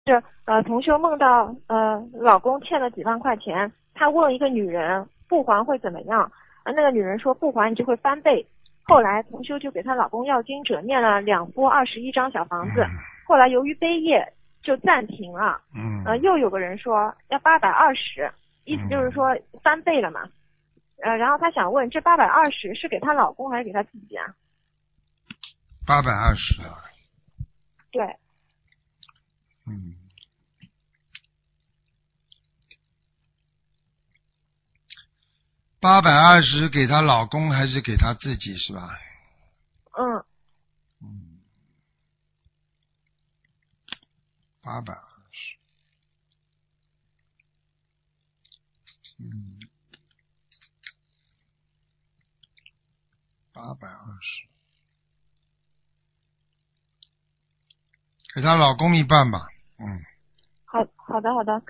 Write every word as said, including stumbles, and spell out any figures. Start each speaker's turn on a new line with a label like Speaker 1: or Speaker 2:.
Speaker 1: 是呃，同修梦到呃，老公欠了几万块钱，他问一个女人不还会怎么样？呃，那个女人说不还你就会翻倍。后来同修就给她老公要经者念了两波二十一张小房子，后来由于悲业就暂停了。
Speaker 2: 嗯。
Speaker 1: 呃，又有个人说要八百二十，意思就是说翻倍了嘛。呃，然后她想问，这八百二十是给她老公还是给她自己啊？
Speaker 2: 八百二十啊。
Speaker 1: 对。
Speaker 2: 嗯。八百二十给她老公还是给她自己是吧？
Speaker 1: 嗯。
Speaker 2: 嗯。八百二十。嗯。八百二十。给她老公一半吧。嗯。
Speaker 1: 好好的好的。